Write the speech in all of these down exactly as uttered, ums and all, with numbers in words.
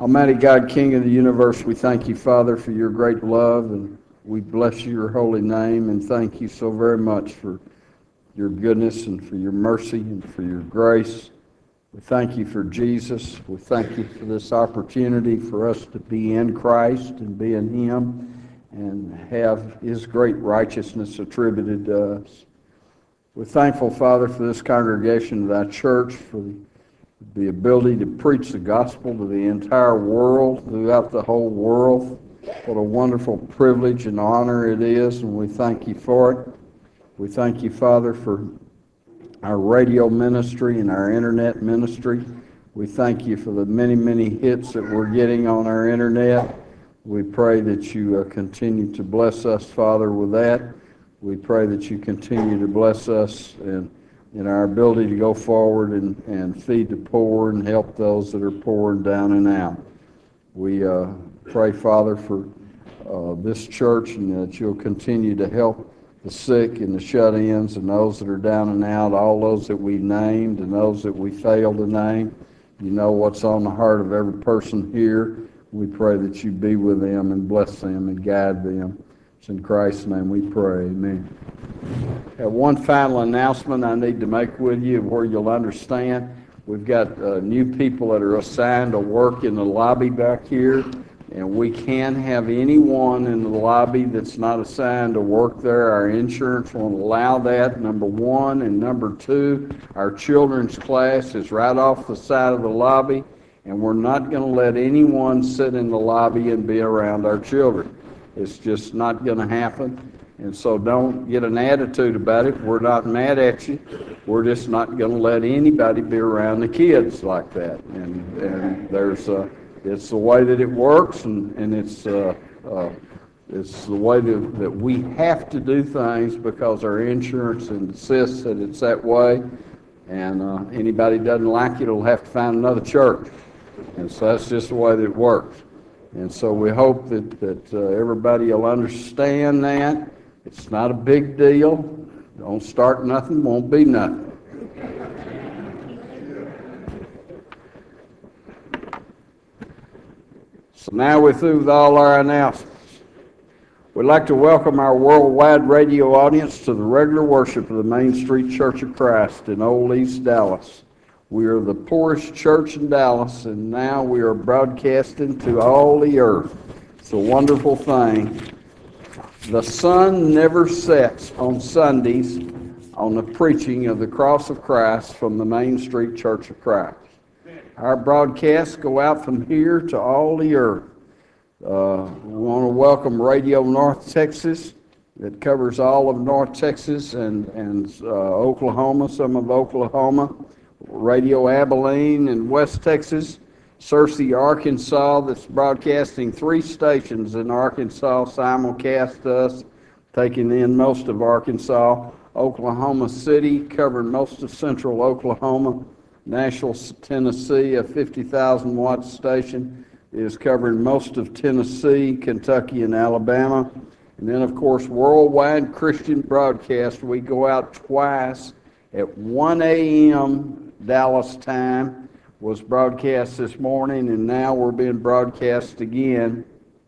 Almighty God, King of the universe, we thank you, Father, for your great love, and we bless your holy name, and thank you so very much for your goodness and for your mercy and for your grace. We thank you for Jesus. We thank you for this opportunity for us to be in Christ and be in him and have his great righteousness attributed to us. We're thankful, Father, for this congregation of thy church, for the the ability to preach the gospel to the entire world, throughout the whole world. What a wonderful privilege and honor it is, and we thank you for it. We thank you, Father, for our radio ministry and our internet ministry. We thank you for the many, many hits that we're getting on our internet. We pray that you uh, continue to bless us, Father, with that. We pray that you continue to bless us and in our ability to go forward and, and feed the poor and help those that are poor and down and out. We uh, pray, Father, for uh, this church, and that you'll continue to help the sick and the shut-ins and those that are down and out, all those that we named and those that we failed to name. You know what's on the heart of every person here. We pray that you be with them and bless them and guide them. It's in Christ's name we pray. Amen. I have one final announcement I need to make with you where you'll understand. We've got uh, new people that are assigned to work in the lobby back here, and we can't have anyone in the lobby that's not assigned to work there. Our insurance won't allow that, number one. And number two, our children's class is right off the side of the lobby, and we're not going to let anyone sit in the lobby and be around our children. It's just not going to happen. And so don't get an attitude about it. We're not mad at you. We're just not going to let anybody be around the kids like that. And and there's uh, it's the way that it works, and and it's uh, uh, it's the way that, that we have to do things because our insurance insists that it's that way. And uh, anybody doesn't like it will have to find another church. And so that's just the way that it works. And so we hope that that uh, everybody will understand that. It's not a big deal. Don't start nothing, won't be nothing. So now we're through with all our announcements. We'd like to welcome our worldwide radio audience to the regular worship of the Main Street Church of Christ in Old East Dallas. We are the poorest church in Dallas, and now we are broadcasting to all the earth. It's a wonderful thing. The sun never sets on Sundays on the preaching of the cross of Christ from the Main Street Church of Christ. Our broadcasts go out from here to all the earth. Uh, we want to welcome Radio North Texas that covers all of North Texas and, and uh, Oklahoma, some of Oklahoma. Radio Abilene in West Texas. Searcy, Arkansas, that's broadcasting three stations in Arkansas, simulcast us, taking in most of Arkansas. Oklahoma City, covering most of central Oklahoma. Nashville, Tennessee, a fifty thousand watt station, is covering most of Tennessee, Kentucky, and Alabama. And then, of course, Worldwide Christian Broadcast. We go out twice at one a.m. Dallas time. Was broadcast this morning, and now we're being broadcast again.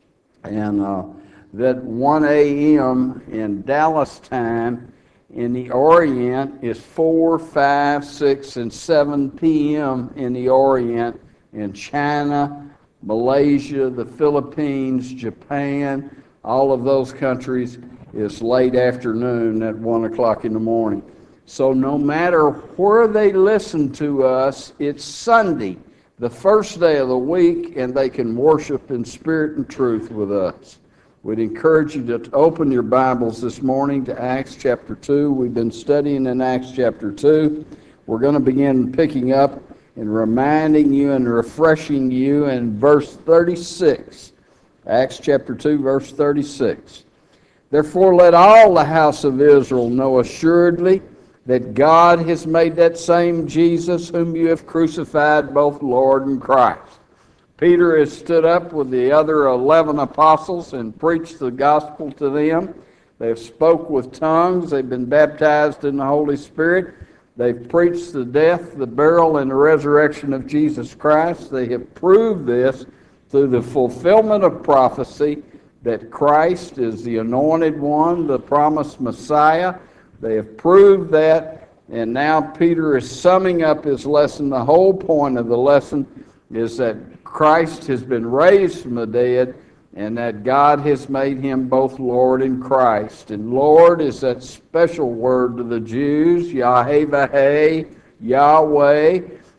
And uh, that one a.m. in Dallas time in the Orient is four, five, six, and seven p.m. in the Orient in China, Malaysia, the Philippines, Japan, all of those countries is late afternoon at one o'clock in the morning. So no matter where they listen to us, it's Sunday, the first day of the week, and they can worship in spirit and truth with us. We'd encourage you to open your Bibles this morning to Acts chapter two. We've been studying in Acts chapter two. We're going to begin picking up and reminding you and refreshing you in verse thirty-six. Acts chapter two, verse thirty-six. Therefore let all the house of Israel know assuredly that God has made that same Jesus whom you have crucified both Lord and Christ. Peter has stood up with the other eleven apostles and preached the gospel to them. They've spoke with tongues. They've been baptized in the Holy Spirit. They've preached the death, the burial, and the resurrection of Jesus Christ. They have proved this through the fulfillment of prophecy that Christ is the anointed one, the promised Messiah. They have proved that, and now Peter is summing up his lesson. The whole point of the lesson is that Christ has been raised from the dead, and that God has made him both Lord and Christ. And Lord is that special word to the Jews, Yahweh, Yahweh.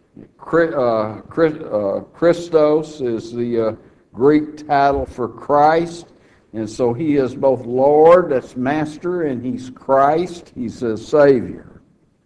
Uh, Christos is the uh, Greek title for Christ. And so he is both Lord, that's Master, and he's Christ, he's a Savior.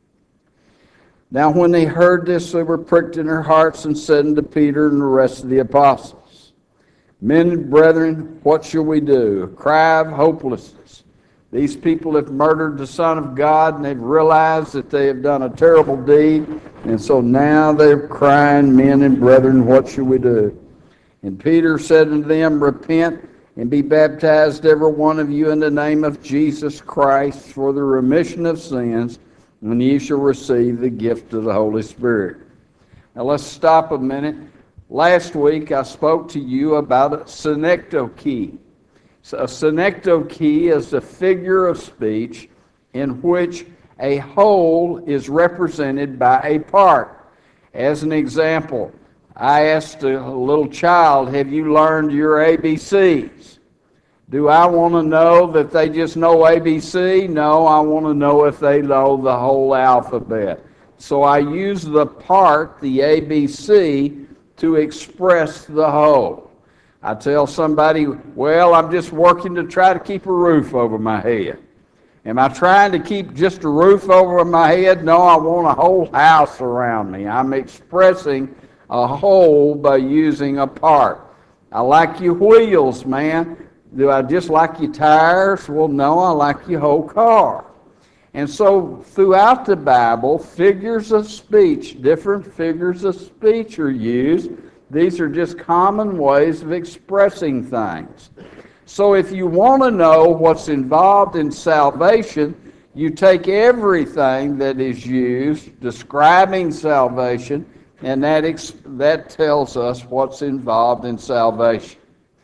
Now when they heard this, they were pricked in their hearts and said unto Peter and the rest of the apostles, Men and brethren, what shall we do? A cry of hopelessness. These people have murdered the Son of God, and they've realized that they have done a terrible deed, and so now they're crying, Men and brethren, what shall we do? And Peter said unto them, Repent, and be baptized every one of you in the name of Jesus Christ for the remission of sins, and ye shall receive the gift of the Holy Spirit. Now let's stop a minute. Last week I spoke to you about a synecdoche. So a synecdoche is a figure of speech in which a whole is represented by a part. As an example, I asked a little child, have you learned your A B Cs? Do I want to know that they just know A B C? No, I want to know if they know the whole alphabet. So I use the part, the A B C, to express the whole. I tell somebody, well, I'm just working to try to keep a roof over my head. Am I trying to keep just a roof over my head? No, I want a whole house around me. I'm expressing a whole by using a part. I like your wheels, man. Do I just like your tires? Well, no, I like your whole car. And so throughout the Bible, figures of speech, different figures of speech are used. These are just common ways of expressing things. So if you want to know what's involved in salvation, you take everything that is used describing salvation, and that, ex- that tells us what's involved in salvation.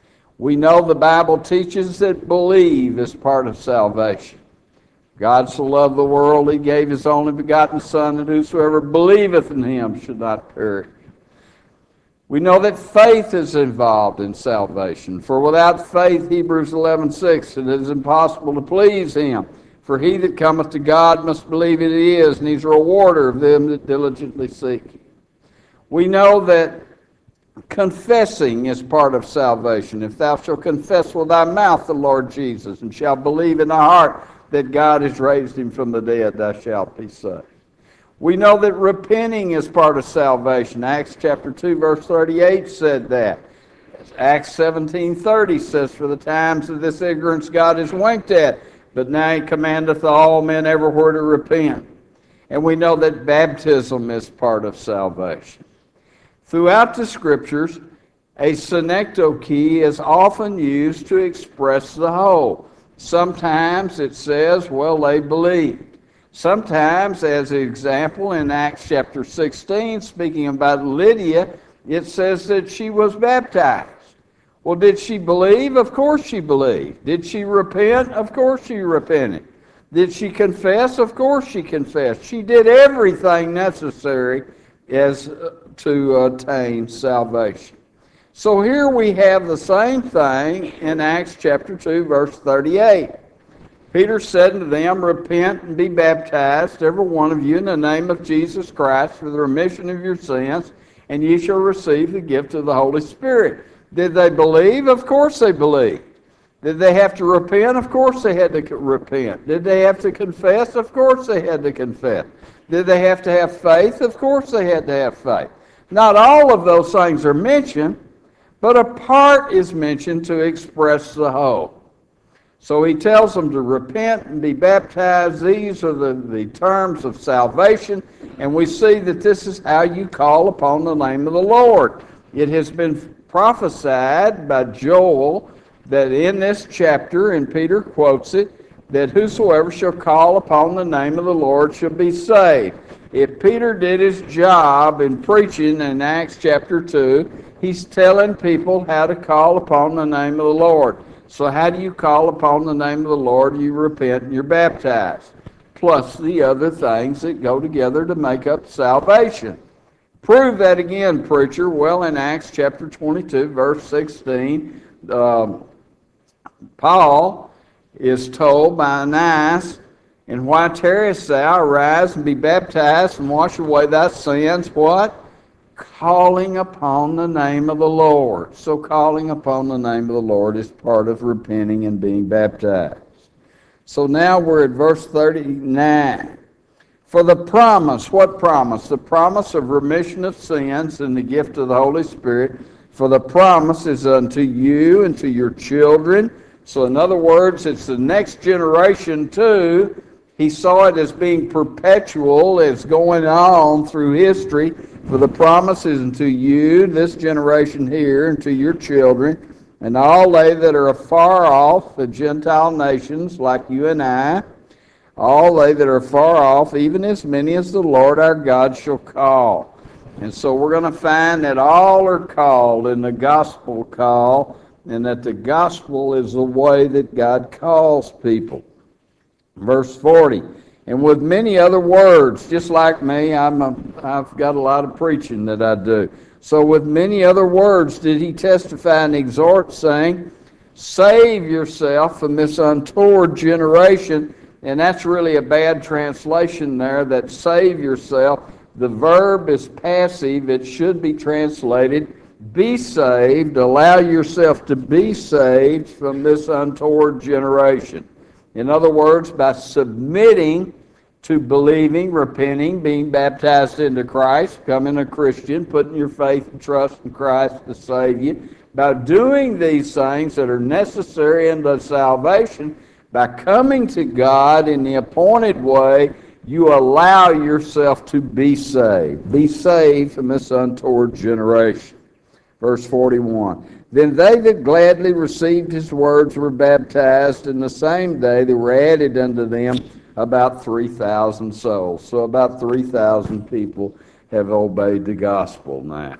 We know the Bible teaches that believe is part of salvation. God so loved the world, he gave his only begotten Son, that whosoever believeth in him should not perish. We know that faith is involved in salvation. For without faith, Hebrews eleven six, it is impossible to please him. For he that cometh to God must believe that he is, and he's a rewarder of them that diligently seek him. We know that confessing is part of salvation. If thou shalt confess with thy mouth the Lord Jesus, and shalt believe in thy heart that God has raised him from the dead, thou shalt be saved. We know that repenting is part of salvation. Acts chapter two, verse thirty-eight said that. Acts seventeen thirty says, For the times of this ignorance God has winked at, but now he commandeth all men everywhere to repent. And we know that baptism is part of salvation. Throughout the Scriptures, a synecdoche is often used to express the whole. Sometimes it says, well, they believed. Sometimes, as an example, in Acts chapter sixteen, speaking about Lydia, it says that she was baptized. Well, did she believe? Of course she believed. Did she repent? Of course she repented. Did she confess? Of course she confessed. She did everything necessary as to attain salvation. So here we have the same thing in Acts chapter two, verse thirty-eight. Peter said unto them, Repent and be baptized, every one of you, in the name of Jesus Christ, for the remission of your sins, and ye shall receive the gift of the Holy Spirit. Did they believe? Of course they believed. Did they have to repent? Of course they had to repent. Did they have to confess? Of course they had to confess. Did they have to have faith? Of course they had to have faith. Not all of those things are mentioned, but a part is mentioned to express the whole. So he tells them to repent and be baptized. These are the, the terms of salvation, and we see that this is how you call upon the name of the Lord. It has been prophesied by Joel that in this chapter, and Peter quotes it, that whosoever shall call upon the name of the Lord shall be saved. If Peter did his job in preaching in Acts chapter two, he's telling people how to call upon the name of the Lord. So how do you call upon the name of the Lord? You repent and you're baptized, plus the other things that go together to make up salvation. Prove that again, preacher. Well, in Acts chapter twenty-two, verse sixteen, um, Paul is told by Ananias, and why tarriest thou? Arise and be baptized and wash away thy sins. What? Calling upon the name of the Lord. So calling upon the name of the Lord is part of repenting and being baptized. So now we're at verse thirty-nine. For the promise, what promise? The promise of remission of sins and the gift of the Holy Spirit. For the promise is unto you and to your children. So in other words, it's the next generation too. He saw it as being perpetual, as going on through history. For the promise is unto you, this generation here, and to your children, and all they that are afar off, the Gentile nations, like you and I, all they that are far off, even as many as the Lord our God shall call. And so we're going to find that all are called in the gospel call, and that the gospel is the way that God calls people. Verse forty, and with many other words, just like me, I'm a, I've got a lot of preaching that I do. So with many other words did he testify and exhort, saying, save yourself from this untoward generation. And that's really a bad translation there, that save yourself. The verb is passive. It should be translated, be saved, allow yourself to be saved from this untoward generation. In other words, by submitting to believing, repenting, being baptized into Christ, becoming a Christian, putting your faith and trust in Christ to save you, by doing these things that are necessary unto salvation, by coming to God in the appointed way, you allow yourself to be saved. Be saved from this untoward generation. Verse forty-one. Then they that gladly received his words were baptized, and the same day there were added unto them about three thousand souls. So about three thousand people have obeyed the gospel now.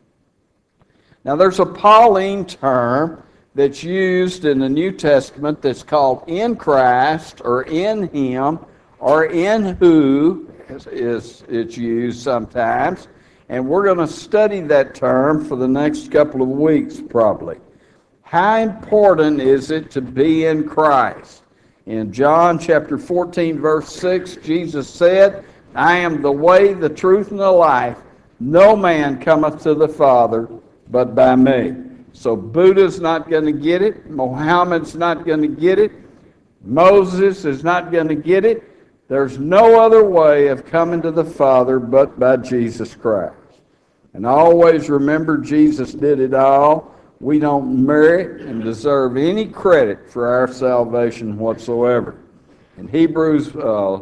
Now there's a Pauline term that's used in the New Testament that's called in Christ, or in him, or in who, is, is it's used sometimes. And we're going to study that term for the next couple of weeks probably. How important is it to be in Christ? In John chapter fourteen, verse six, Jesus said, I am the way, the truth, and the life. No man cometh to the Father but by me. So Buddha's not going to get it. Muhammad's not going to get it. Moses is not going to get it. There's no other way of coming to the Father but by Jesus Christ. And always remember, Jesus did it all. We don't merit and deserve any credit for our salvation whatsoever. In Hebrews uh, uh,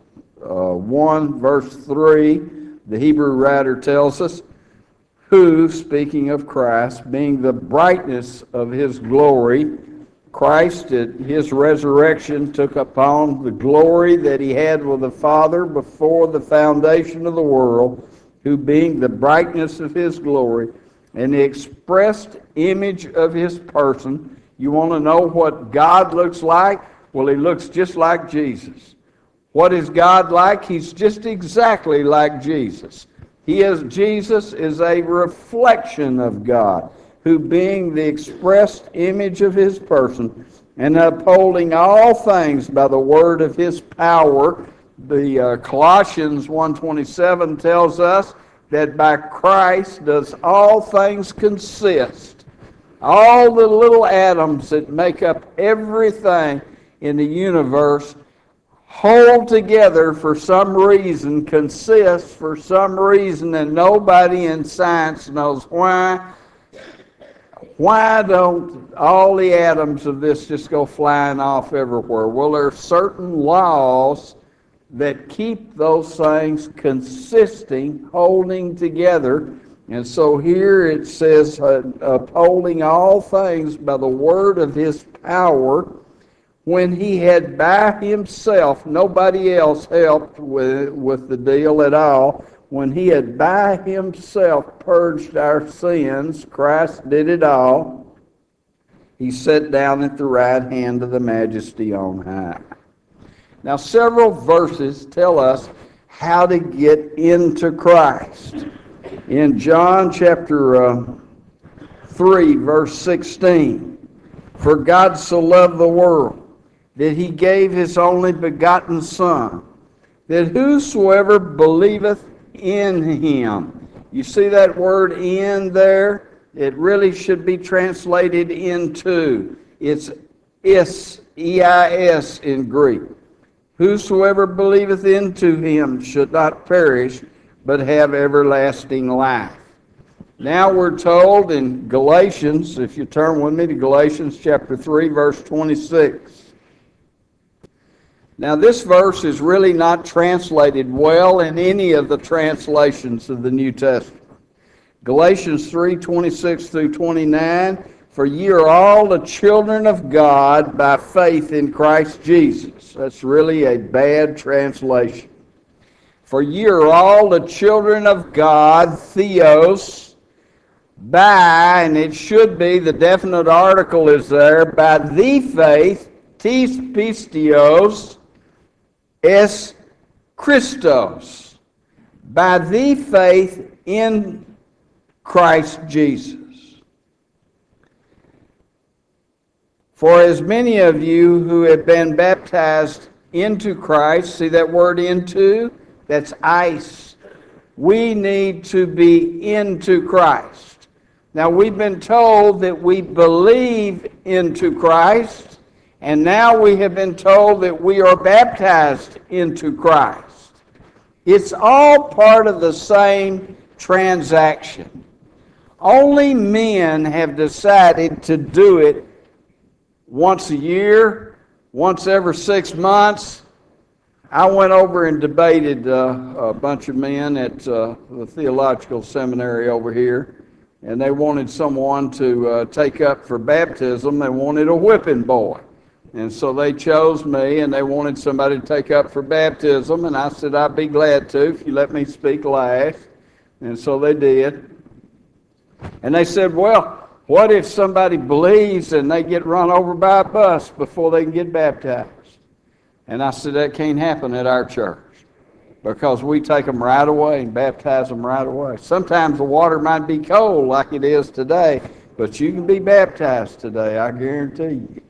one, verse three, the Hebrew writer tells us, who, speaking of Christ, being the brightness of his glory, Christ at his resurrection took upon the glory that he had with the Father before the foundation of the world, who being the brightness of his glory and the expressed image of his person. You want to know what God looks like? Well, he looks just like Jesus. What is God like? He's just exactly like Jesus. He is, Jesus is a reflection of God, who being the expressed image of his person and upholding all things by the word of his power. The uh, Colossians one twenty-seven tells us that by Christ does all things consist. All the little atoms that make up everything in the universe hold together for some reason, consist for some reason, and nobody in science knows why. Why don't all the atoms of this just go flying off everywhere? Well, there are certain laws that keep those things consisting, holding together. And so here it says, uh, upholding all things by the word of his power, when he had by himself, nobody else helped with, with the deal at all, when he had by himself purged our sins, Christ did it all, he sat down at the right hand of the Majesty on high. Now, several verses tell us how to get into Christ. In John chapter uh, three, verse sixteen, for God so loved the world that he gave his only begotten Son, that whosoever believeth in him. You see that word in there? It really should be translated into. It's is, E I S in Greek. Whosoever believeth into him should not perish, but have everlasting life. Now we're told in Galatians, if you turn with me to Galatians chapter three, verse twenty-six. Now this verse is really not translated well in any of the translations of the New Testament. Galatians three, twenty-six through twenty-nine, for ye are all the children of God by faith in Christ Jesus. That's really a bad translation. For ye are all the children of God, theos, by, and it should be, the definite article is there, by the faith, tis pistios, es Christos, by the faith in Christ Jesus. For as many of you who have been baptized into Christ, see that word into? That's ice. We need to be into Christ. Now we've been told that we believe into Christ, and now we have been told that we are baptized into Christ. It's all part of the same transaction. Only men have decided to do it once a year, once every six months. I went over and debated uh, a bunch of men at uh, the theological seminary over here, and they wanted someone to uh, take up for baptism. They wanted a whipping boy. And so they chose me, and they wanted somebody to take up for baptism, and I said I'd be glad to if you let me speak last. And so they did. And they said, well, what if somebody believes and they get run over by a bus before they can get baptized? And I said, that can't happen at our church, because we take them right away and baptize them right away. Sometimes the water might be cold like it is today, but you can be baptized today, I guarantee you.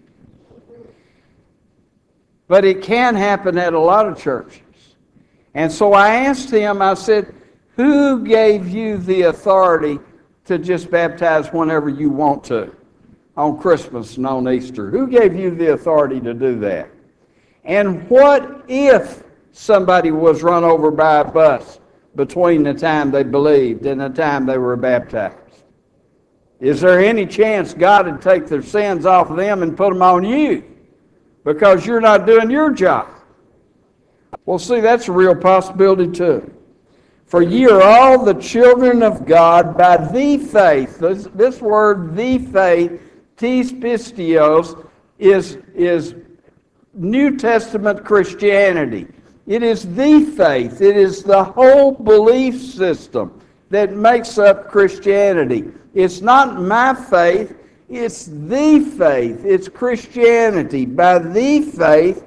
But it can happen at a lot of churches. And so I asked him, I said, who gave you the authority to just baptize whenever you want to, on Christmas and on Easter? Who gave you the authority to do that? And what if somebody was run over by a bus between the time they believed and the time they were baptized? Is there any chance God would take their sins off of them and put them on you because you're not doing your job? Well, see, that's a real possibility too. For ye are all the children of God by the faith. This, this word, the faith, tis pistios, is, is New Testament Christianity. It is the faith. It is the whole belief system that makes up Christianity. It's not my faith. It's the faith. It's Christianity. By the faith,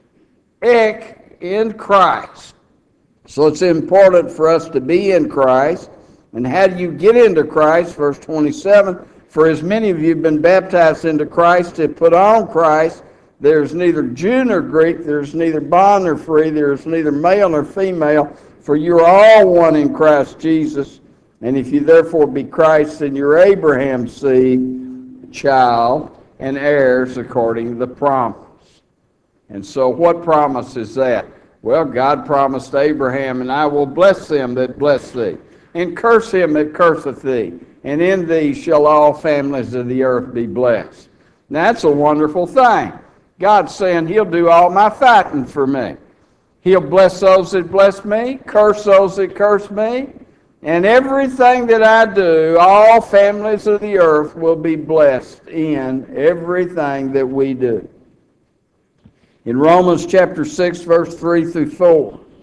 ek, in Christ. So it's important for us to be in Christ. And how do you get into Christ? Verse twenty-seven, for as many of you have been baptized into Christ to put on Christ, there's neither Jew nor Greek, there's neither bond nor free, there's neither male nor female, for you are all one in Christ Jesus. And if you therefore be Christ, then you're Abraham's seed, child, and heirs according to the promise. And so what promise is that? Well, God promised Abraham, and I will bless them that bless thee, and curse him that curseth thee, and in thee shall all families of the earth be blessed. Now, that's a wonderful thing. God's saying he'll do all my fighting for me. He'll bless those that bless me, curse those that curse me, and everything that I do, all families of the earth will be blessed in everything that we do. In Romans chapter six, verse three through four,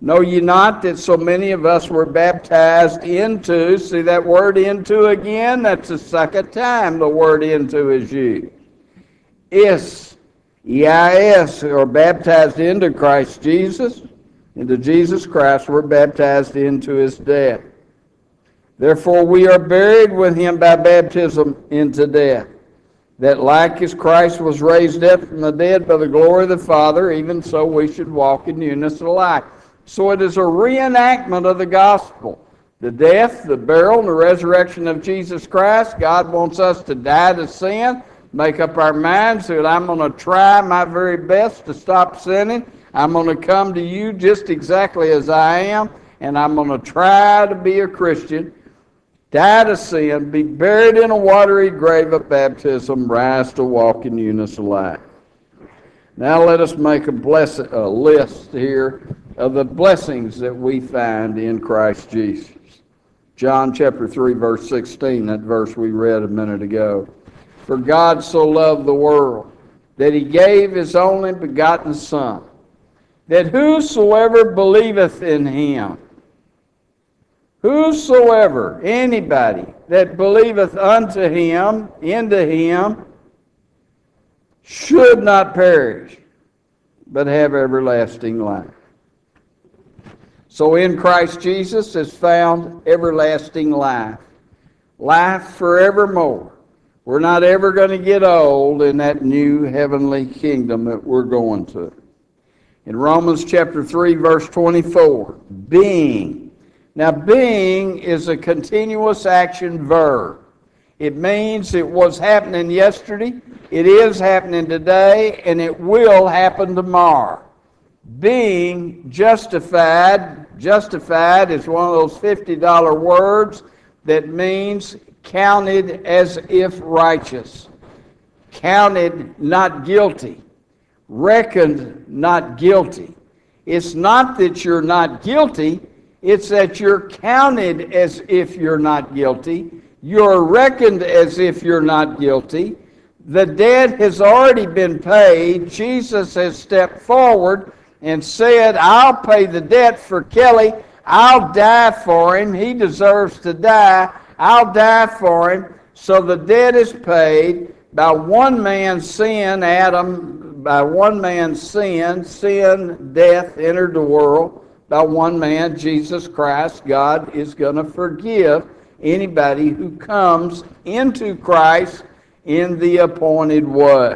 Know ye not that so many of us were baptized into, see that word into again? That's the second time the word into is used. Is, E I S, or baptized into Christ Jesus, into Jesus Christ, we're baptized into his death. Therefore we are buried with him by baptism into death, that like as Christ was raised up from the dead by the glory of the Father, even so we should walk in newness of life. So it is a reenactment of the gospel. The death, the burial, and the resurrection of Jesus Christ. God wants us to die to sin, make up our minds that I'm going to try my very best to stop sinning. I'm going to come to you just exactly as I am, and I'm going to try to be a Christian, die to sin, be buried in a watery grave of baptism, rise to walk in newness of life. Now let us make a, bless, a list here of the blessings that we find in Christ Jesus. John chapter three, verse sixteen, that verse we read a minute ago. For God so loved the world, that he gave his only begotten Son, that whosoever believeth in him, whosoever, anybody that believeth unto him, into him, should not perish, but have everlasting life. So in Christ Jesus is found everlasting life, life forevermore. We're not ever going to get old in that new heavenly kingdom that we're going to. In Romans chapter three, verse twenty-four, being. Now, being is a continuous action verb. It means it was happening yesterday, it is happening today, and it will happen tomorrow. Being justified, justified is one of those fifty dollar words that means counted as if righteous, counted not guilty, reckoned not guilty. It's not that you're not guilty, it's that you're counted as if you're not guilty. You're reckoned as if you're not guilty. The debt has already been paid. Jesus has stepped forward and said, I'll pay the debt for Kelly. I'll die for him. He deserves to die. I'll die for him. So the debt is paid. By one man's sin, Adam, by one man's sin, sin, death entered the world. By one man, Jesus Christ, God is going to forgive anybody who comes into Christ in the appointed way.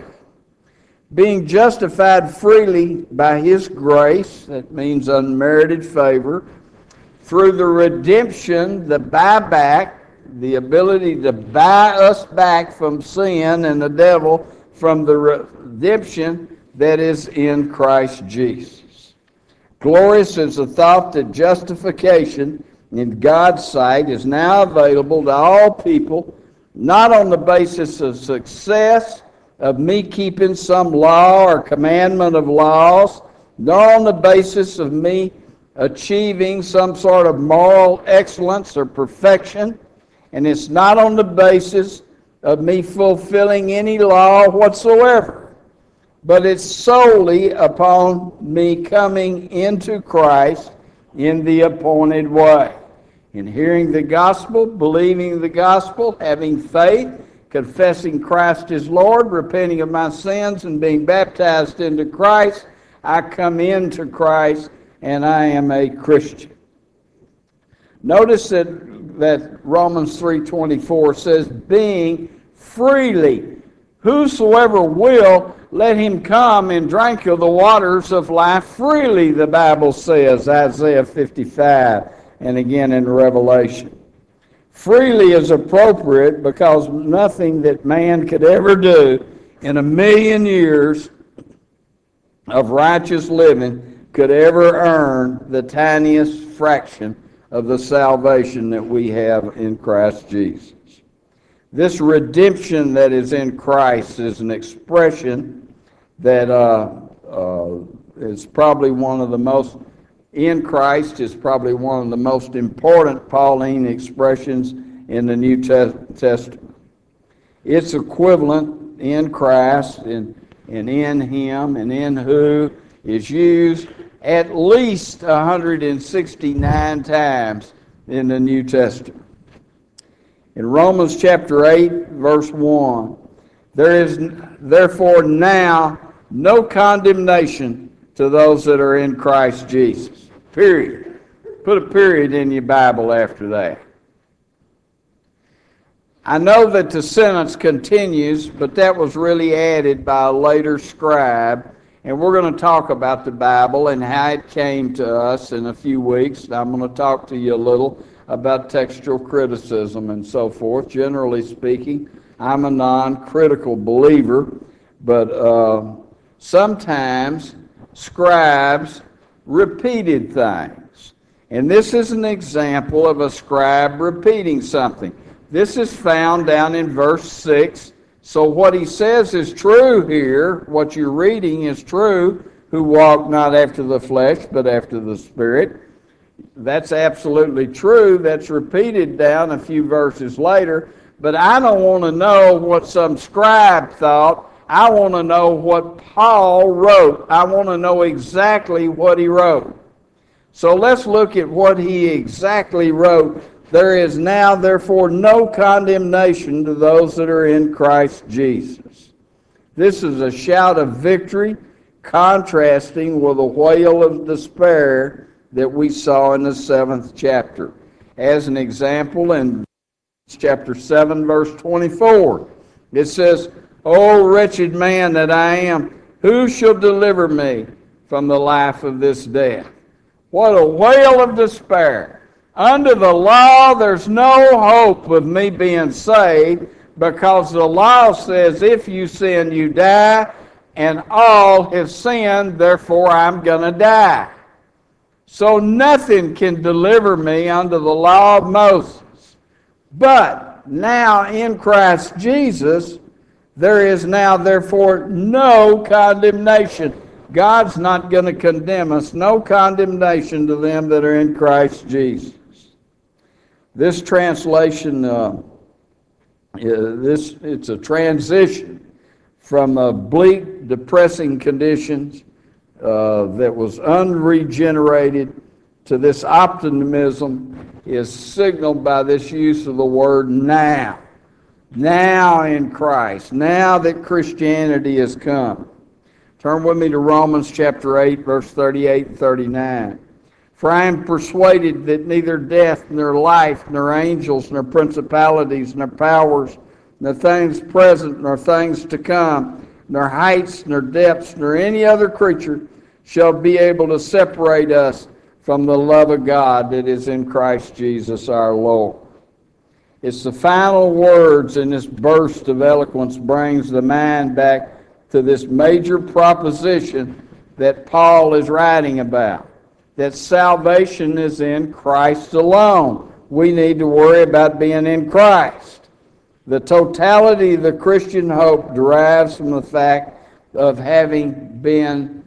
Being justified freely by his grace, that means unmerited favor, through the redemption, the buyback, the ability to buy us back from sin and the devil, from the redemption that is in Christ Jesus. Glorious is the thought that justification in God's sight is now available to all people, not on the basis of success, of me keeping some law or commandment of laws, nor on the basis of me achieving some sort of moral excellence or perfection, and it's not on the basis of me fulfilling any law whatsoever, but it's solely upon me coming into Christ in the appointed way. In hearing the gospel, believing the gospel, having faith, confessing Christ as Lord, repenting of my sins, and being baptized into Christ, I come into Christ and I am a Christian. Notice that, that Romans three twenty-four says, being freely, whosoever will, let him come and drink of the waters of life freely, the Bible says, Isaiah fifty-five, and again in Revelation. Freely is appropriate because nothing that man could ever do in a million years of righteous living could ever earn the tiniest fraction of the salvation that we have in Christ Jesus. This redemption that is in Christ is an expression that uh, uh, is probably one of the most in Christ is probably one of the most important Pauline expressions in the New Testament. Its equivalent in Christ and, and in him and in who is used at least one hundred sixty-nine times in the New Testament. In Romans chapter eight, verse one, there is therefore now no condemnation to those that are in Christ Jesus. Period. Put a period in your Bible after that. I know that the sentence continues, but that was really added by a later scribe. And we're going to talk about the Bible and how it came to us in a few weeks. I'm going to talk to you a little about textual criticism and so forth. Generally speaking, I'm a non-critical believer, but uh, sometimes scribes repeated things. And this is an example of a scribe repeating something. This is found down in verse six. So what he says is true here. What you're reading is true. Who walk not after the flesh, but after the Spirit. That's absolutely true. That's repeated down a few verses later. But I don't want to know what some scribe thought. I want to know what Paul wrote. I want to know exactly what he wrote. So let's look at what he exactly wrote. There is now, therefore, no condemnation to those that are in Christ Jesus. This is a shout of victory, contrasting with a wail of despair that we saw in the seventh chapter. As an example, in chapter seven, verse twenty-four, it says, O wretched man that I am, who shall deliver me from the life of this death? What a wail of despair. Under the law, there's no hope of me being saved, because the law says if you sin, you die, and all have sinned, therefore I'm going to die. So nothing can deliver me under the law of Moses. But now in Christ Jesus, there is now therefore no condemnation. God's not going to condemn us. No condemnation to them that are in Christ Jesus. This translation, uh, this it's a transition from uh, bleak, depressing conditions uh, that was unregenerated to this optimism is signaled by this use of the word now. Now in Christ. Now that Christianity has come. Turn with me to Romans chapter eight, verse thirty-eight and thirty-nine. For I am persuaded that neither death, nor life, nor angels, nor principalities, nor powers, nor things present, nor things to come, nor heights, nor depths, nor any other creature shall be able to separate us from the love of God that is in Christ Jesus our Lord. It's the final words in this burst of eloquence brings the mind back to this major proposition that Paul is writing about. That salvation is in Christ alone. We need to worry about being in Christ. The totality of the Christian hope derives from the fact of having been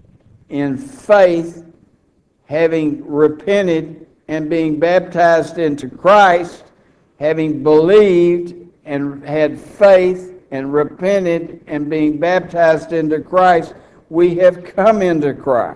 in faith, having repented and being baptized into Christ, having believed and had faith and repented and being baptized into Christ, we have come into Christ.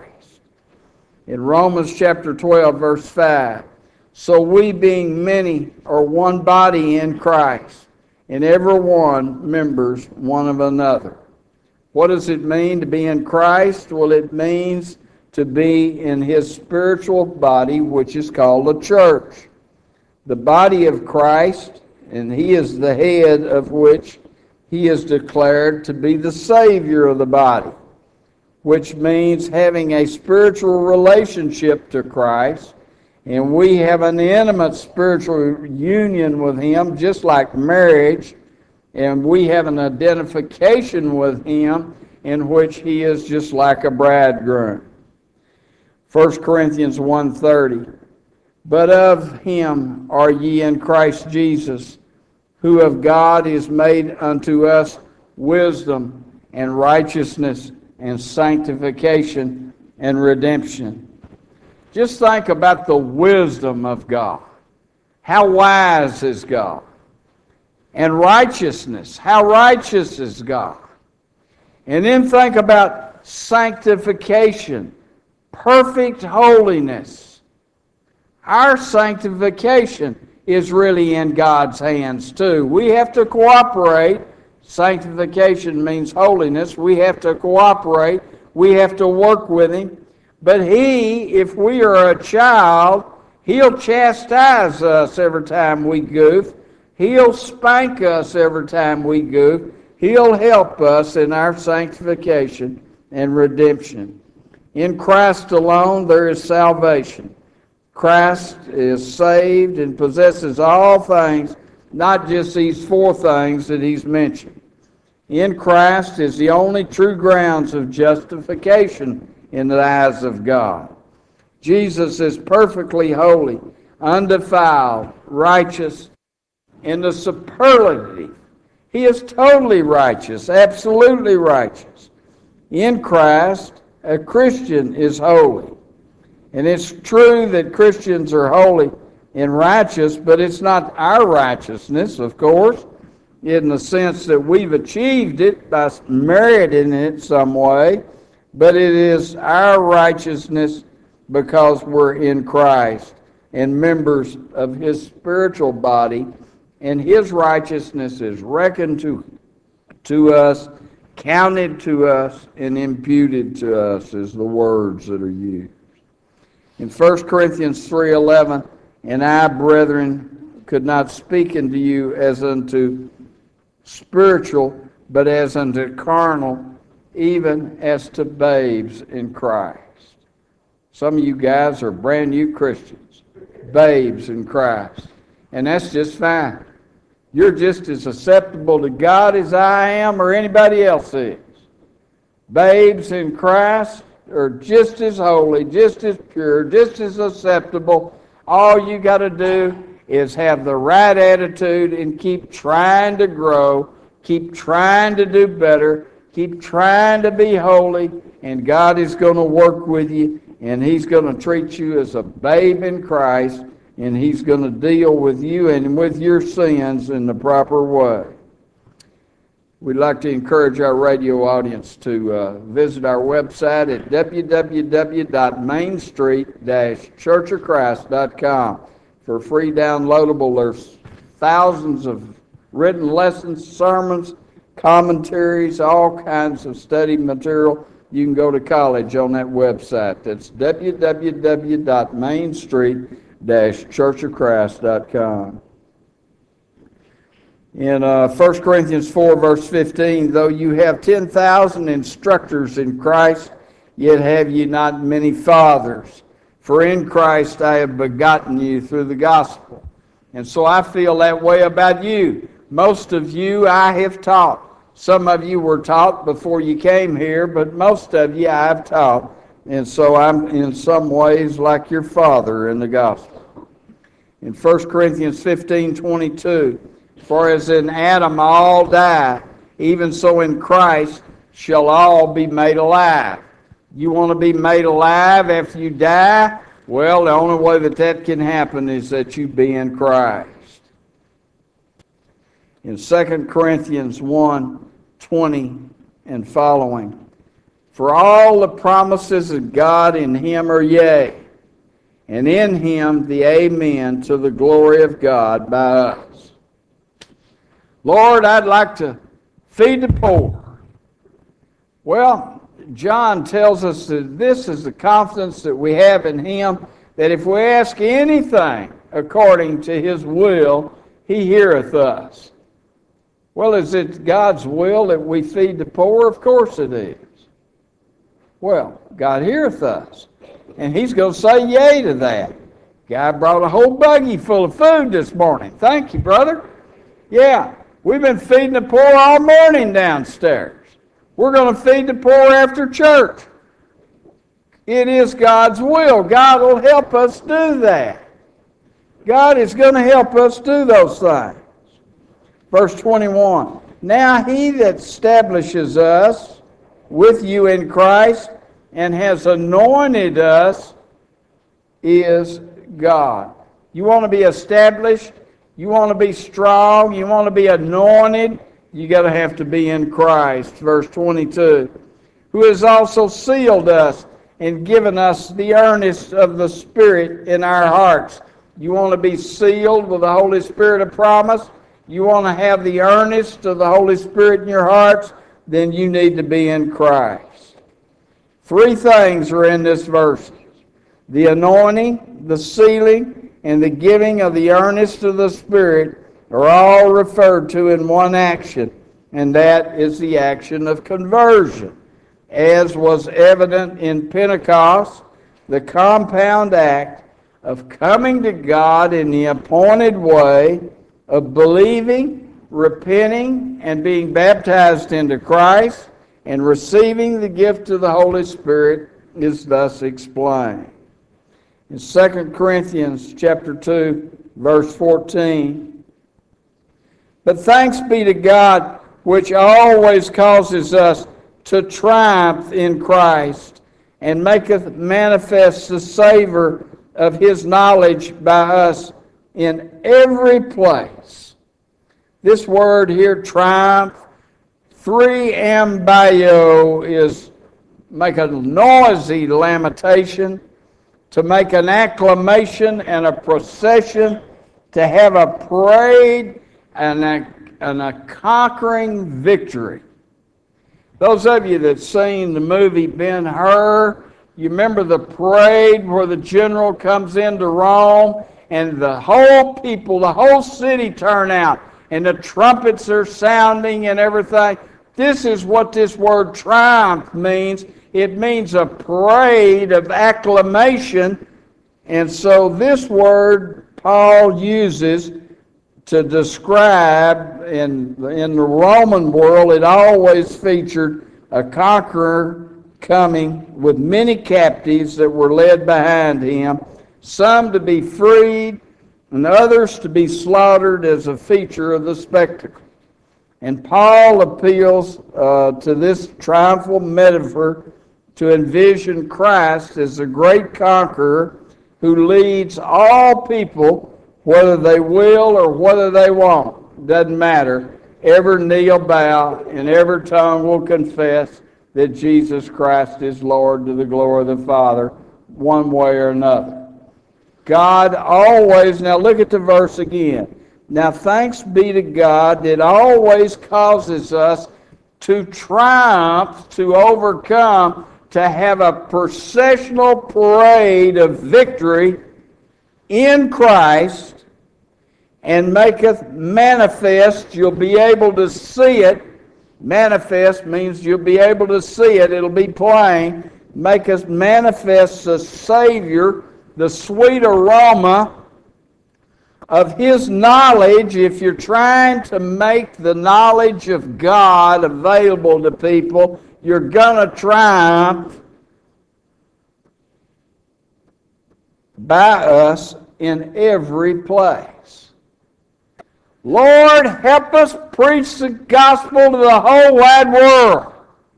In Romans chapter twelve, verse five, so we being many are one body in Christ, and every one members one of another. What does it mean to be in Christ? Well, it means to be in his spiritual body, which is called a church. The body of Christ, and he is the head of which he is declared to be the Savior of the body, which means having a spiritual relationship to Christ, and we have an intimate spiritual union with him, just like marriage, and we have an identification with him in which he is just like a bridegroom. First Corinthians one thirty, but of him are ye in Christ Jesus, who of God is made unto us wisdom and righteousness and sanctification and redemption. Just think about the wisdom of God. How wise is God? And righteousness. How righteous is God? And then think about sanctification. perfect holiness. Our sanctification is really in God's hands too. We have to cooperate. Sanctification means holiness. We have to cooperate. We have to work with Him. But He, if we are a child, He'll chastise us every time we goof. He'll spank us every time we goof. He'll help us in our sanctification and redemption. In Christ alone there is salvation. Christ is saved and possesses all things, not just these four things that He's mentioned. In Christ is the only true grounds of justification in the eyes of God. Jesus is perfectly holy, undefiled, righteous, in the superlative. He is totally righteous, absolutely righteous. In Christ, a Christian is holy. And it's true that Christians are holy and righteous, but it's not our righteousness, of course, in the sense that we've achieved it by meriting it some way, but it is our righteousness because we're in Christ and members of His spiritual body, and His righteousness is reckoned to, to us, counted to us, and imputed to us, is the words that are used. In First Corinthians three eleven, and I, brethren, could not speak unto you as unto spiritual, but as unto carnal, even as to babes in Christ. Some of you guys are brand new Christians, babes in Christ, and that's just fine. You're just as acceptable to God as I am or anybody else is. Babes in Christ are just as holy, just as pure, just as acceptable. All you got to do is have the right attitude and keep trying to grow, keep trying to do better, keep trying to be holy, and God is going to work with you, and He's going to treat you as a babe in Christ, and He's going to deal with you and with your sins in the proper way. We'd like to encourage our radio audience to uh, visit our website at w w w dot main street dash church of christ dot com. For free downloadable, there's thousands of written lessons, sermons, commentaries, all kinds of study material. You can go to college on that website. That's w w w dot main street dash church of christ dot com. In uh, First Corinthians four, verse fifteen, though you have ten thousand instructors in Christ, yet have ye not many fathers. For in Christ I have begotten you through the gospel. And so I feel that way about you. Most of you I have taught. Some of you were taught before you came here, but most of you I have taught. And so I'm in some ways like your father in the gospel. In First Corinthians fifteen twenty-two, for as in Adam all die, even so in Christ shall all be made alive. You want to be made alive after you die? Well, the only way that that can happen is that you be in Christ. In Second Corinthians one twenty and following, for all the promises of God in Him are yea, and in Him the amen to the glory of God by us. Lord, I'd like to feed the poor. Well, John tells us that this is the confidence that we have in Him, that if we ask anything according to His will, He heareth us. Well, is it God's will that we feed the poor? Of course it is. Well, God heareth us, and He's going to say yea to that. Guy brought a whole buggy full of food this morning. Thank you, brother. Yeah. We've been feeding the poor all morning downstairs. We're going to feed the poor after church. It is God's will. God will help us do that. God is going to help us do those things. Verse twenty-one, now He that establishes us with you in Christ and has anointed us is God. You want to be established? You want to be strong, you want to be anointed, you got to have to be in Christ. Verse twenty-two, who has also sealed us and given us the earnest of the Spirit in our hearts. You want to be sealed with the Holy Spirit of promise? You want to have the earnest of the Holy Spirit in your hearts? Then you need to be in Christ. Three things are in this verse: the anointing, the sealing, and the giving of the earnest of the Spirit are all referred to in one action, and that is the action of conversion. As was evident in Pentecost, the compound act of coming to God in the appointed way, of believing, repenting, and being baptized into Christ, and receiving the gift of the Holy Spirit is thus explained. In Second Corinthians chapter two, verse fourteen, but thanks be to God, which always causes us to triumph in Christ, and maketh manifest the savor of his knowledge by us in every place. This word here, triumph, three ambio, is make a noisy lamentation, to make an acclamation and a procession, to have a parade and a, and a conquering victory. Those of you that seen the movie Ben-Hur, you remember the parade where the general comes into Rome and the whole people, the whole city turn out and the trumpets are sounding and everything. This is what this word triumph means. It means a parade of acclamation. And so this word Paul uses to describe, in, in the Roman world, it always featured a conqueror coming with many captives that were led behind him, some to be freed and others to be slaughtered as a feature of the spectacle. And Paul appeals uh, to this triumphal metaphor to envision Christ as the great conqueror who leads all people, whether they will or whether they won't, doesn't matter. Every knee will bow and every tongue will confess that Jesus Christ is Lord, to the glory of the Father, one way or another. God always, now look at the verse again. Now thanks be to God that always causes us to triumph, to overcome, to have a processional parade of victory in Christ, and maketh manifest, you'll be able to see it. Manifest means you'll be able to see it, it'll be plain. Maketh manifest the Savior, the sweet aroma of his knowledge. If you're trying to make the knowledge of God available to people, you're going to triumph by us in every place. Lord, help us preach the gospel to the whole wide world.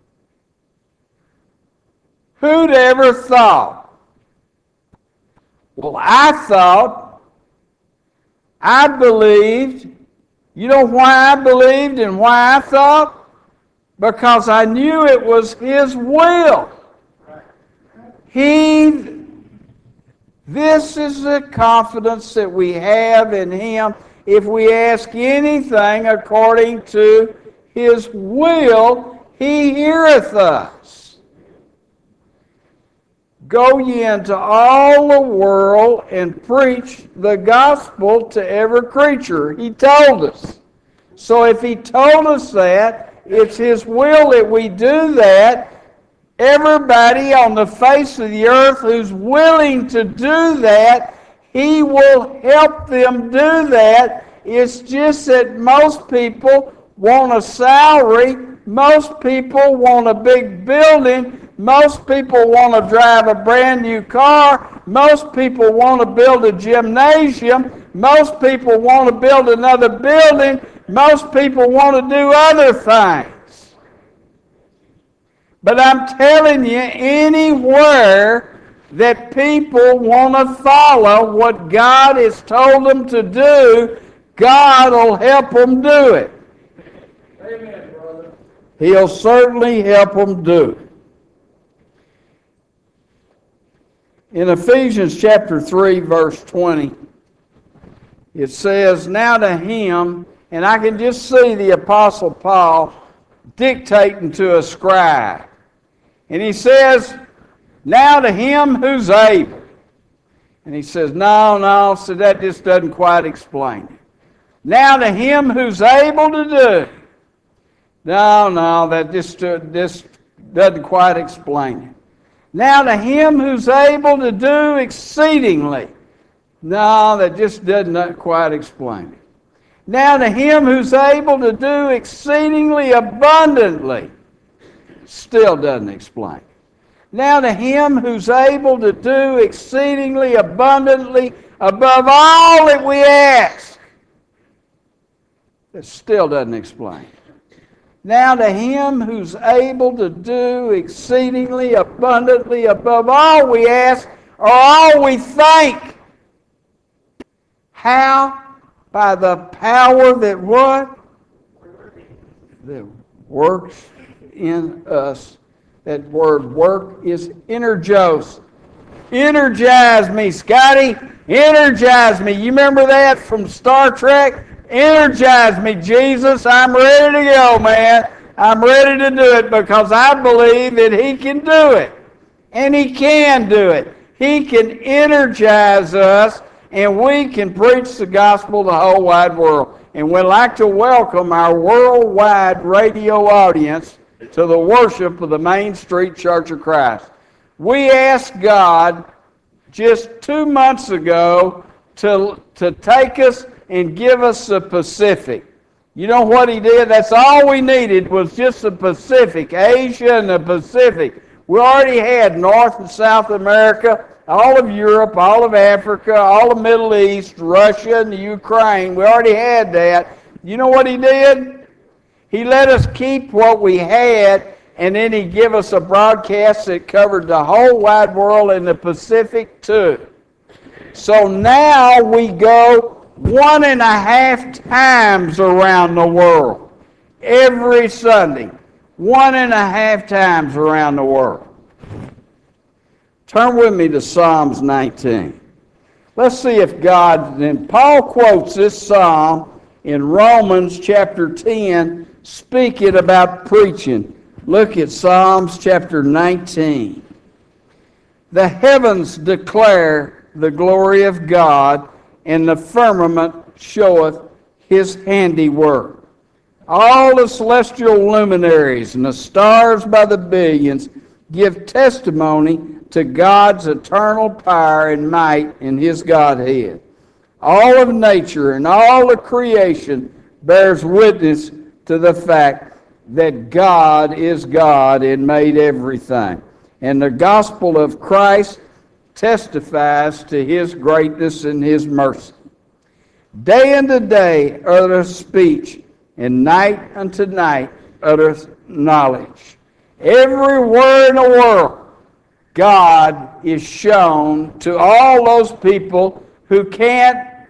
Who'd ever thought? Well, I thought, I believed. You know why I believed and why I thought? Because I knew it was his will. He This is the confidence that we have in him. If we ask anything according to his will, he heareth us. Go ye into all the world and preach the gospel to every creature. He told us. So if he told us that, it's his will that we do that. Everybody on the face of the earth who's willing to do that, he will help them do that. It's just that most people want a salary. Most people want a big building. Most people want to drive a brand new car. Most people want to build a gymnasium. Most people want to build another building. Most people want to do other things. But I'm telling you, anywhere that people want to follow what God has told them to do, God will help them do it. Amen, brother. He'll certainly help them do it. In Ephesians chapter three, verse twenty, it says, now to him, and I can just see the Apostle Paul dictating to a scribe. And he says, now to him who's able. And he says, no, no, so that just doesn't quite explain it. Now to him who's able to do. No, no, that just, just doesn't quite explain it. Now to him who's able to do exceedingly. No, that just doesn't quite explain it. Now to him who's able to do exceedingly abundantly. Still doesn't explain it. Now to him who's able to do exceedingly abundantly above all that we ask. That still doesn't explain it. Now to him who's able to do exceedingly abundantly above all we ask or all we think. How? By the power that what? That works in us. That word work is energios. Energize me, Scotty. Energize me. You remember that from Star Trek? Energize me, Jesus. I'm ready to go, man. I'm ready to do it because I believe that he can do it. And he can do it. He can energize us, and we can preach the gospel to the whole wide world. And we'd like to welcome our worldwide radio audience to the worship of the Main Street Church of Christ. We asked God just two months ago to, to take us and give us the Pacific. You know what he did? That's all we needed was just the Pacific, Asia and the Pacific. We already had North and South America, all of Europe, all of Africa, all of the Middle East, Russia and the Ukraine. We already had that. You know what he did? He let us keep what we had, and then he gave us a broadcast that covered the whole wide world and the Pacific too. So now we go one and a half times around the world. Every Sunday. One and a half times around the world. Turn with me to Psalms nineteen. Let's see if God, and Paul quotes this psalm in Romans chapter ten, speaking about preaching. Look at Psalms chapter nineteen. The heavens declare the glory of God, and the firmament showeth his handiwork. All the celestial luminaries and the stars by the billions give testimony to God's eternal power and might in his Godhead. All of nature and all the creation bears witness to the fact that God is God and made everything. And the gospel of Christ testifies to his greatness and his mercy. Day unto day uttereth speech, and night unto night uttereth knowledge. Everywhere in the world, God is shown to all those people who can't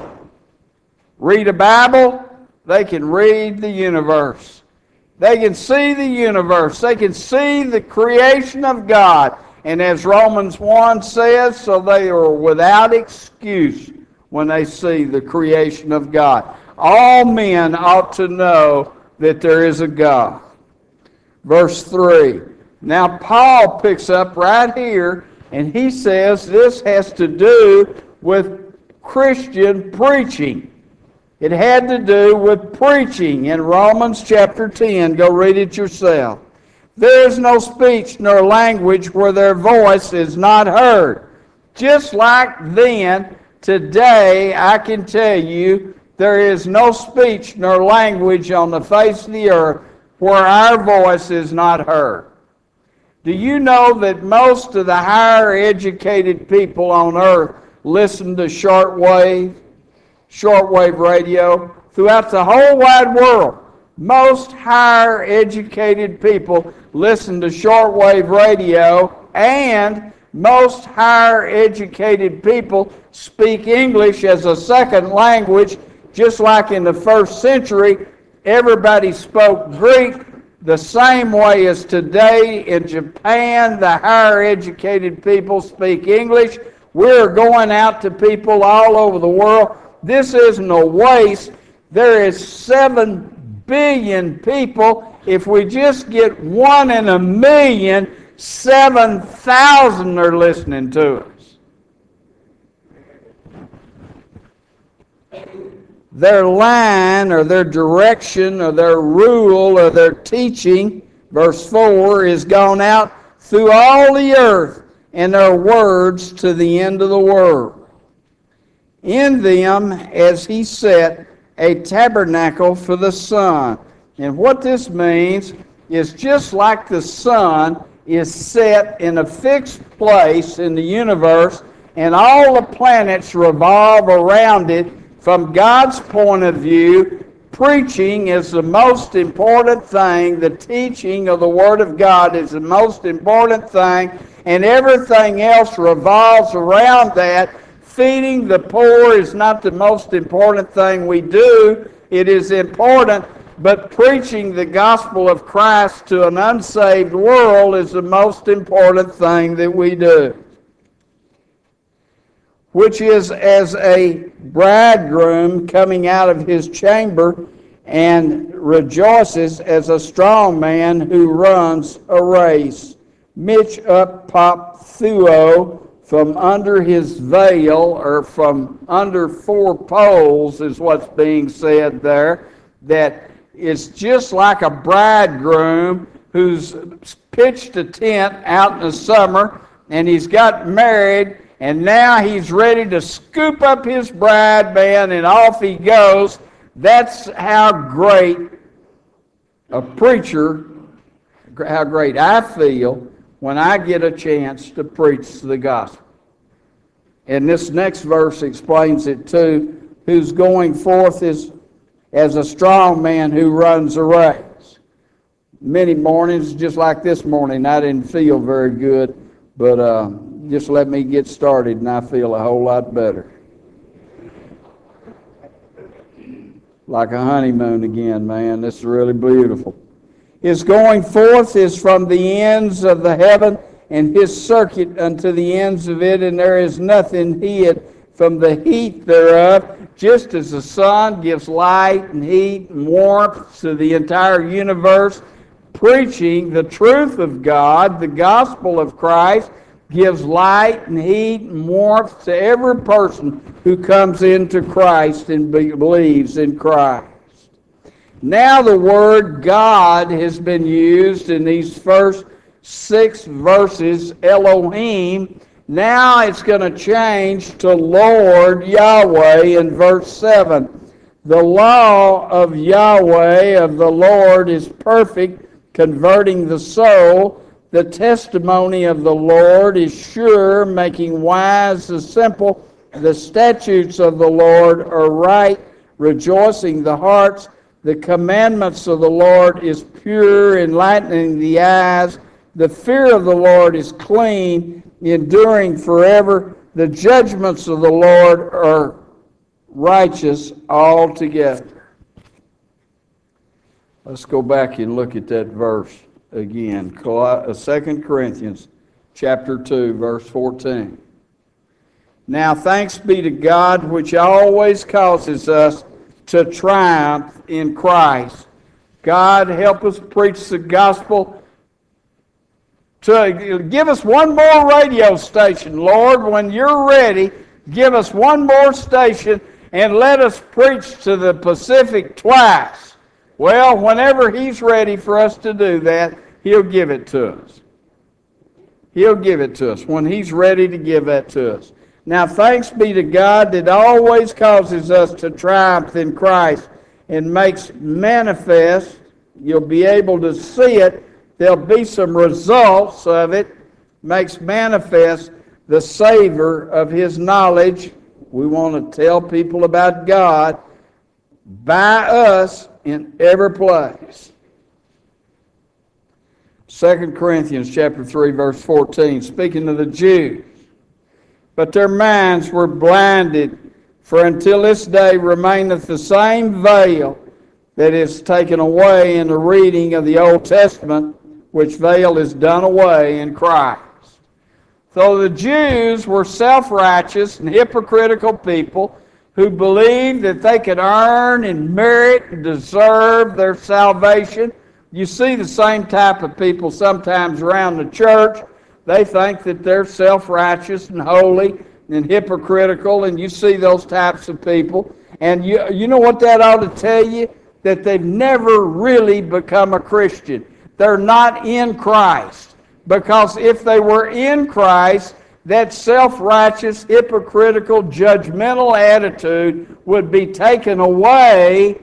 read a Bible. They can read the universe. They can see the universe. They can see the creation of God. And as Romans one says, so they are without excuse when they see the creation of God. All men ought to know that there is a God. Verse three. Now Paul picks up right here, and he says this has to do with Christian preaching. It had to do with preaching in Romans chapter ten. Go read it yourself. There is no speech nor language where their voice is not heard. Just like then, today I can tell you there is no speech nor language on the face of the earth where our voice is not heard. Do you know that most of the higher educated people on earth listen to shortwave, shortwave radio throughout the whole wide world? Most higher educated people listen to shortwave radio, and most higher educated people speak English as a second language, just like in the first century, everybody spoke Greek, the same way as today in Japan, the higher educated people speak English. We're going out to people all over the world. This isn't a waste. There is seven billion people. If we just get one in a million, seven thousand are listening to us. Their line or their direction or their rule or their teaching, verse four, is gone out through all the earth, and their words to the end of the world. In them, as he set a tabernacle for the sun. And what this means is just like the sun is set in a fixed place in the universe, and all the planets revolve around it. From God's point of view, preaching is the most important thing. The teaching of the Word of God is the most important thing, and everything else revolves around that. Feeding the poor is not the most important thing we do. It is important, but preaching the gospel of Christ to an unsaved world is the most important thing that we do. Which is as a bridegroom coming out of his chamber and rejoices as a strong man who runs a race. Mitch up pop thuo from under his veil, or from under four poles is what's being said there, that it's just like a bridegroom who's pitched a tent out in the summer, and he's got married, and now he's ready to scoop up his bride band, and off he goes. That's how great a preacher, how great I feel when I get a chance to preach the gospel. And this next verse explains it too. Who's going forth is as a strong man who runs a race. Many mornings, just like this morning, I didn't feel very good, but uh, just let me get started and I feel a whole lot better. Like a honeymoon again, man. This is really beautiful. His going forth is from the ends of the heaven, and his circuit unto the ends of it, and there is nothing hid from the heat thereof. Just as the sun gives light and heat and warmth to the entire universe, preaching the truth of God, the gospel of Christ, gives light and heat and warmth to every person who comes into Christ and believes in Christ. Now the word God has been used in these first six verses, Elohim. Now it's going to change to Lord Yahweh in verse seven. The law of Yahweh, of the Lord, is perfect, converting the soul. The testimony of the Lord is sure, making wise the simple. The statutes of the Lord are right, rejoicing the hearts. The commandments of the Lord is pure, enlightening the eyes. The fear of the Lord is clean, enduring forever. The judgments of the Lord are righteous altogether. Let's go back and look at that verse again. Second Corinthians chapter two, verse fourteen. Now thanks be to God, which always causes us to triumph in Christ. God, help us preach the gospel. To give us one more radio station, Lord. When you're ready, give us one more station and let us preach to the Pacific twice. Well, whenever He's ready for us to do that, He'll give it to us. He'll give it to us when He's ready to give that to us. Now, thanks be to God that always causes us to triumph in Christ and makes manifest. You'll be able to see it. There'll be some results of it. Makes manifest the savor of His knowledge. We want to tell people about God by us in every place. Second Corinthians chapter three, verse fourteen, speaking of the Jews. But their minds were blinded, for until this day remaineth the same veil that is taken away in the reading of the Old Testament, which veil is done away in Christ. So the Jews were self-righteous and hypocritical people who believed that they could earn and merit and deserve their salvation. You see the same type of people sometimes around the church. They think that they're self-righteous and holy and hypocritical, and you see those types of people. And you, you know what that ought to tell you? That they've never really become a Christian. They're not in Christ. Because if they were in Christ, that self-righteous, hypocritical, judgmental attitude would be taken away,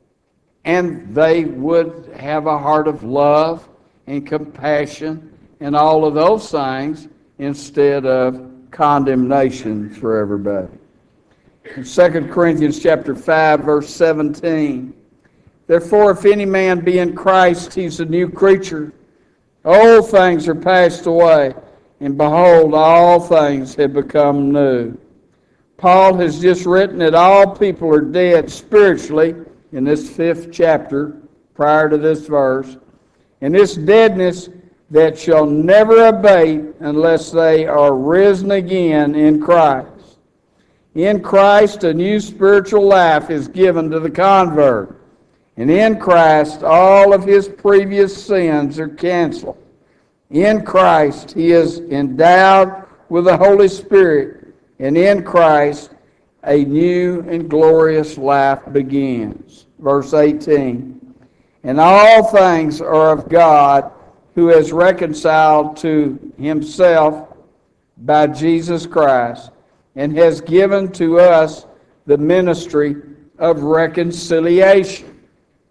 and they would have a heart of love and compassion and all of those things instead of condemnation for everybody. In Second Corinthians chapter five, verse seventeen, therefore, if any man be in Christ, he's a new creature. Old things are passed away, and behold, all things have become new. Paul has just written that all people are dead spiritually in this fifth chapter, prior to this verse, and this deadness that shall never abate unless they are risen again in Christ. In Christ, a new spiritual life is given to the convert. And in Christ, all of his previous sins are canceled. In Christ, he is endowed with the Holy Spirit. And in Christ, a new and glorious life begins. Verse eighteen, and all things are of God, who has reconciled to himself by Jesus Christ, and has given to us the ministry of reconciliation.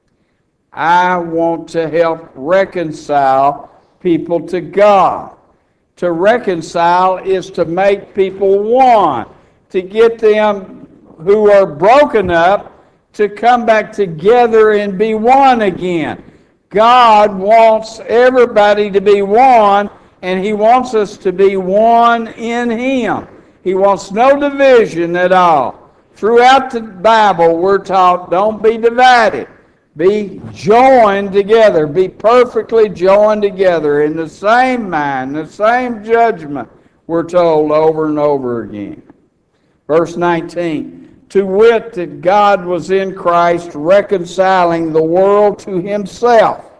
I want to help reconcile people to God. To reconcile is to make people one, to get them who are broken up to come back together and be one again. God wants everybody to be one, and he wants us to be one in him. He wants no division at all. Throughout the Bible, we're taught, don't be divided. Be joined together. Be perfectly joined together in the same mind, the same judgment, we're told over and over again. Verse nineteen, to wit, that God was in Christ reconciling the world to himself,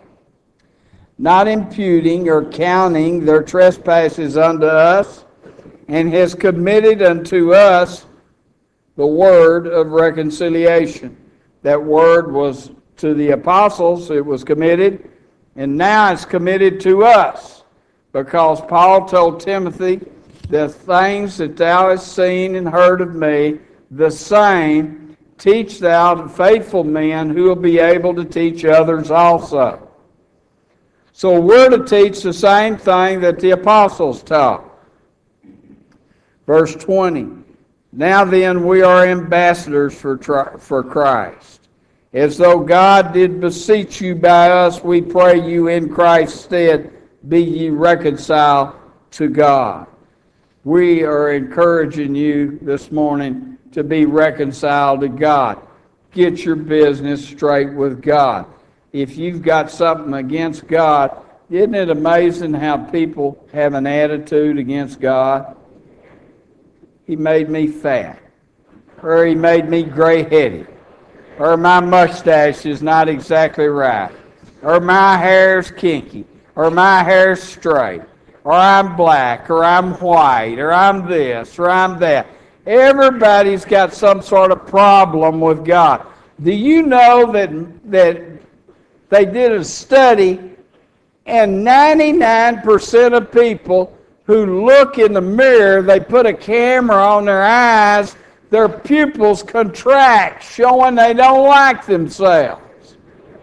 not imputing or counting their trespasses unto us, and has committed unto us the word of reconciliation. That word was to the apostles, it was committed, and now it's committed to us, because Paul told Timothy, the things that thou hast seen and heard of me, the same teach thou to faithful men who will be able to teach others also. So we're to teach the same thing that the apostles taught. Verse twenty, now then we are ambassadors for, for Christ. As though God did beseech you by us, we pray you in Christ's stead, be ye reconciled to God. We are encouraging you this morning to be reconciled to God. Get your business straight with God. If you've got something against God, isn't it amazing how people have an attitude against God? He made me fat, or he made me gray-headed, or my mustache is not exactly right, or my hair's kinky, or my hair's straight, or I'm black, or I'm white, or I'm this, or I'm that. Everybody's got some sort of problem with God. Do you know that, that they did a study, and ninety-nine percent of people who look in the mirror, they put a camera on their eyes, their pupils contract, showing they don't like themselves.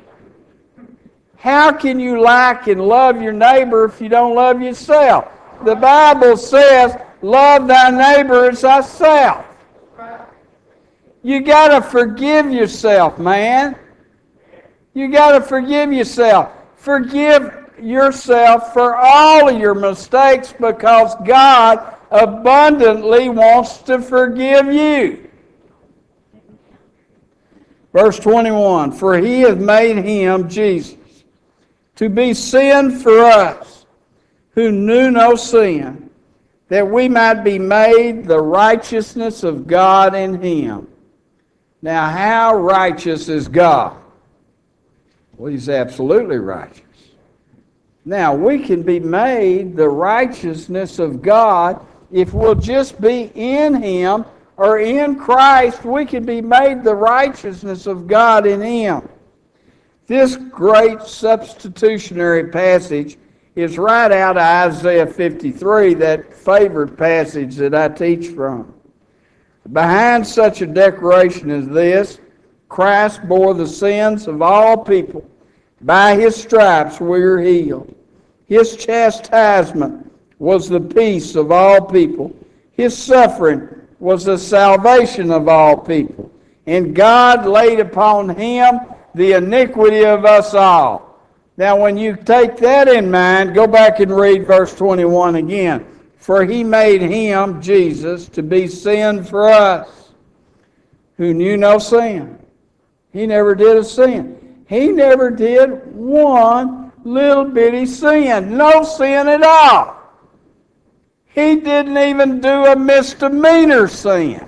How can you like and love your neighbor if you don't love yourself? The Bible says, love thy neighbor as thyself. You got to forgive yourself, man. You got to forgive yourself. Forgive yourself for all of your mistakes, because God abundantly wants to forgive you. Verse twenty-one, for he hath made him, Jesus, to be sin for us, who knew no sin, that we might be made the righteousness of God in him. Now, how righteous is God? Well, he's absolutely righteous. Now, we can be made the righteousness of God if we'll just be in him, or in Christ, we can be made the righteousness of God in him. This great substitutionary passage is right out of Isaiah fifty-three, that favorite passage that I teach from. Behind such a declaration as this, Christ bore the sins of all people. By his stripes we are healed. His chastisement was the peace of all people. His suffering was the salvation of all people. And God laid upon him the iniquity of us all. Now, when you take that in mind, go back and read verse twenty-one again. For he made him, Jesus, to be sin for us, who knew no sin. He never did a sin. He never did one little bitty sin. No sin at all. He didn't even do a misdemeanor sin.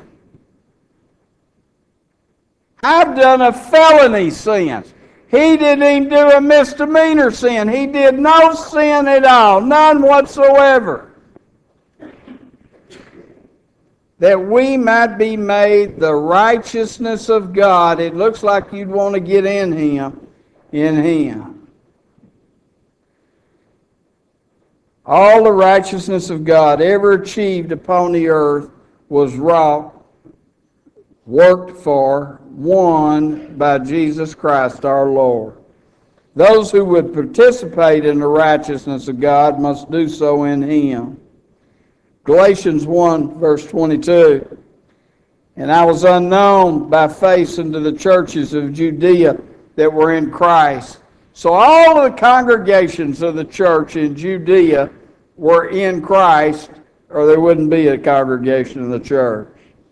I've done a felony sin. He didn't even do a misdemeanor sin. He did no sin at all, none whatsoever. That we might be made the righteousness of God. It looks like you'd want to get in him, in him. All the righteousness of God ever achieved upon the earth was wrought, worked for, won by Jesus Christ our Lord. Those who would participate in the righteousness of God must do so in him. Galatians one, verse twenty-two. And I was unknown by face unto the churches of Judea that were in Christ. So all of the congregations of the church in Judea were in Christ, or there wouldn't be a congregation in the church.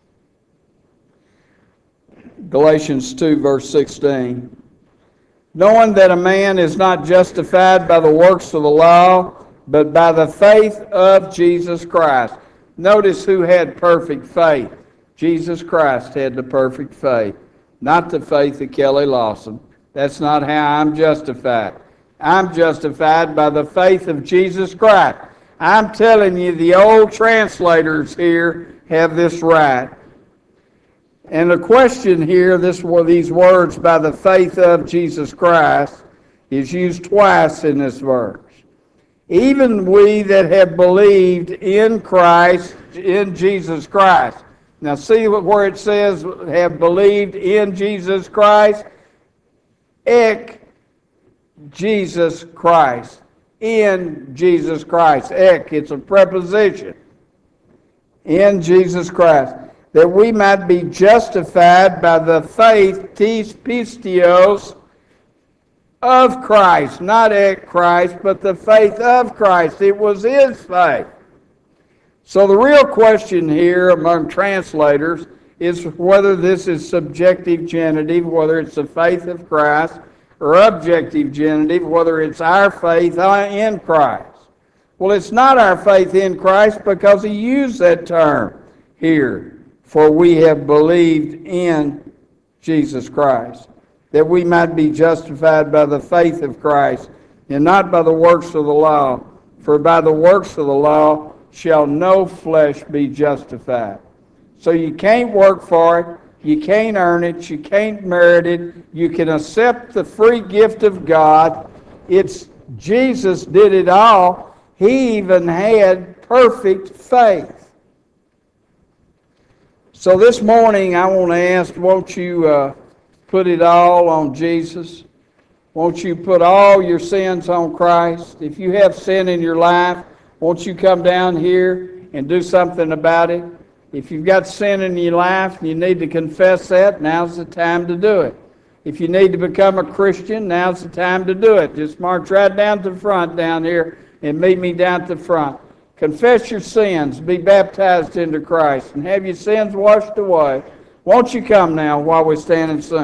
Galatians two, verse sixteen. Knowing that a man is not justified by the works of the law, but by the faith of Jesus Christ. Notice who had perfect faith. Jesus Christ had the perfect faith, not the faith of Kelly Lawson. That's not how I'm justified. I'm justified by the faith of Jesus Christ. I'm telling you, the old translators here have this right. And the question here, this these words, by the faith of Jesus Christ, is used twice in this verse. Even we that have believed in Christ, in Jesus Christ. Now see where it says, have believed in Jesus Christ? Ek Jesus Christ. In Jesus Christ. Ek, it's a preposition. In Jesus Christ. That we might be justified by the faith, tis pistios, of Christ. Not at Christ, but the faith of Christ. It was his faith. So the real question here among translators is whether this is subjective genitive, whether it's the faith of Christ, or objective genitive, whether it's our faith in Christ. Well, it's not our faith in Christ because he used that term here. For we have believed in Jesus Christ, that we might be justified by the faith of Christ, and not by the works of the law. For by the works of the law shall no flesh be justified. So you can't work for it, you can't earn it, you can't merit it, you can accept the free gift of God. It's Jesus did it all. He even had perfect faith. So this morning I want to ask, won't you uh, put it all on Jesus? Won't you put all your sins on Christ? If you have sin in your life, won't you come down here and do something about it? If you've got sin in your life and you need to confess that, now's the time to do it. If you need to become a Christian, now's the time to do it. Just march right down to the front down here and meet me down at the front. Confess your sins, be baptized into Christ, and have your sins washed away. Won't you come now while we stand and sing?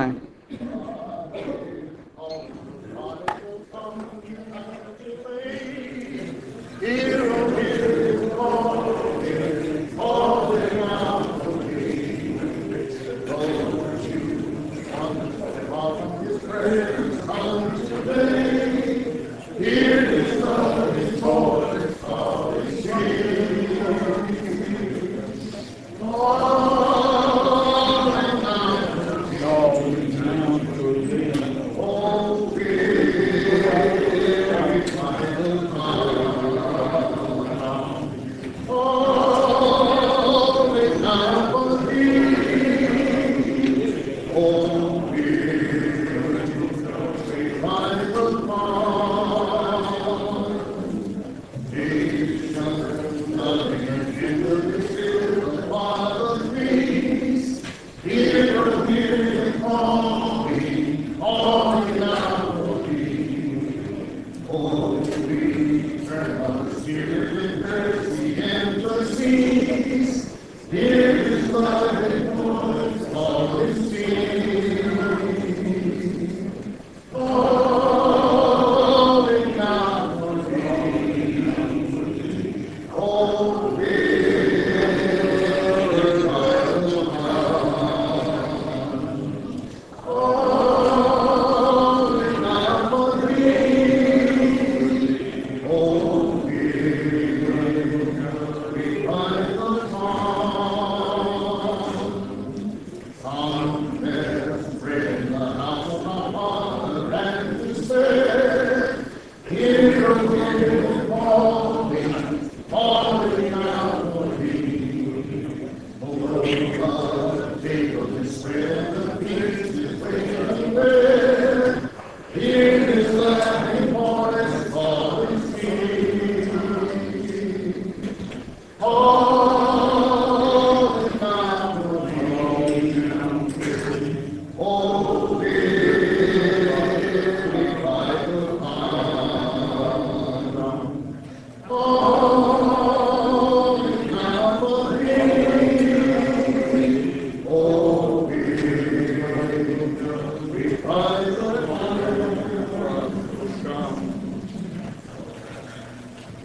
Here